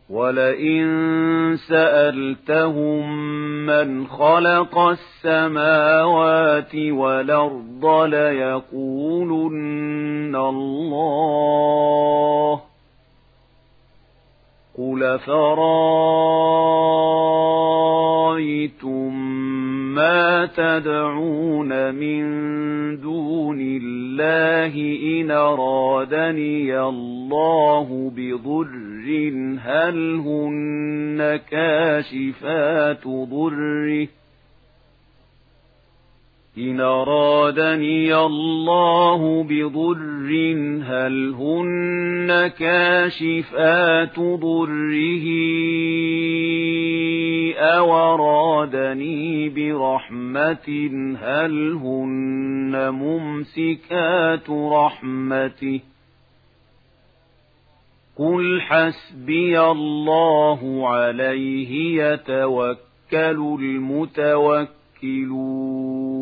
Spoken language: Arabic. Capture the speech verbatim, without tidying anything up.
وَلَئِن سَأَلْتَهُم مَّنْ خَلَقَ السَّمَاوَاتِ وَالْأَرْضَ لَيَقُولُنَّ اللَّهُ قُلْ أَفَرَأَيْتُم مَّا تَدْعُونَ مِن دُونِ اللَّهِ إِنْ أَرَادَنِيَ اللَّهُ بِضُرٍّ هَلْ هُنَّ كَاشِفَاتُ ضُرِّهِ إِنْ أَرَادَنِيَ اللَّهُ بِضُرٍّ هَلْ هُنَّ كَاشِفَاتُ ضُرِّهِ أَوْ أَرَادَنِي بِرَحْمَةٍ هَلْ هُنَّ مُمْسِكَاتُ رَحْمَتِهِ قُلْ حَسْبِيَ اللَّهُ عَلَيْهِ يَتَوَكَّلُ الْمُتَوَكِّلُونَ